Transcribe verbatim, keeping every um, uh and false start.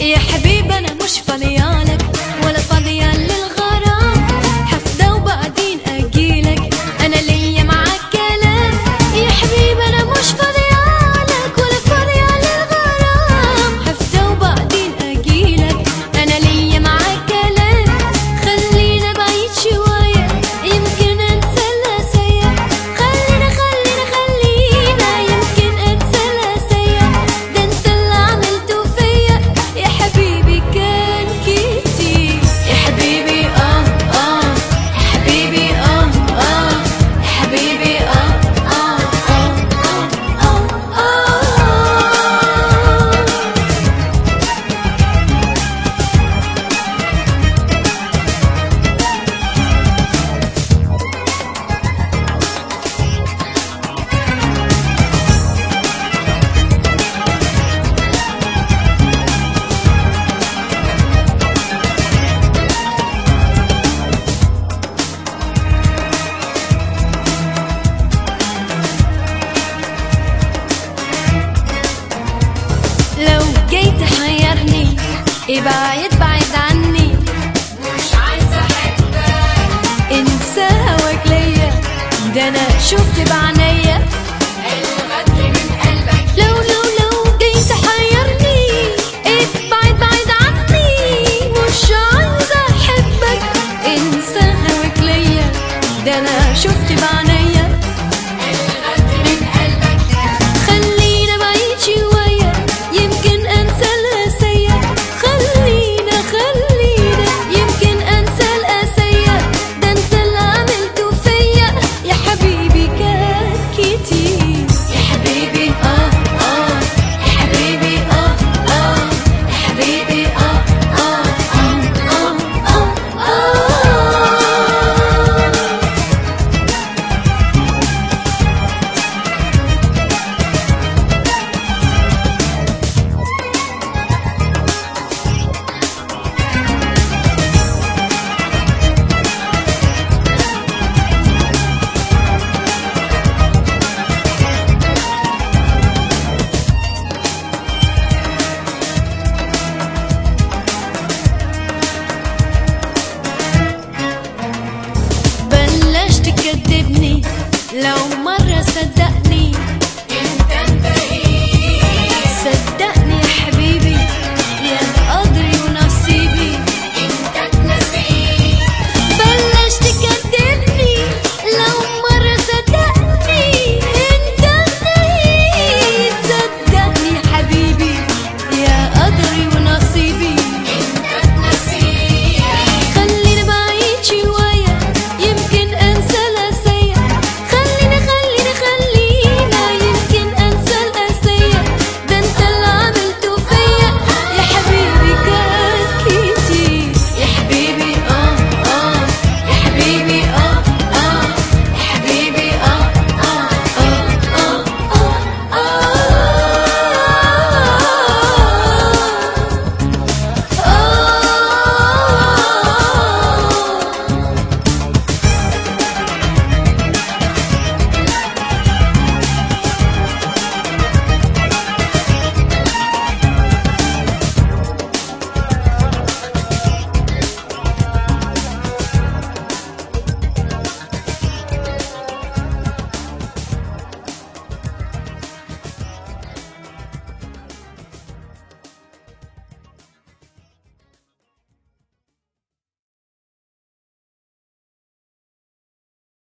يا حبيبي انا مش فاضيالك ولا فاضية للغرام، حفدة وبعدين اجيلك انا ليا معاك كلام. يا حبيبي انا مش فاضيالك ولا فاضية للغرام، حفدة وبعدين اجيلك انا ليا معاك كلام. خلينا بعيد شوية يمكن انسى القسايا، خلينا خلينا خلينا يمكن انسى القسايا. ده انت اللي عملته فيا يا حبيبي كان كتير. يا حبيبي اه اه يا حبيبي اه اه يا حبيبي اه اه اه اه اه. لو جاي تحيرني ابعد بعد عني، مش عايزة احبك انسى هواك ليا ده انا شفت بعيني.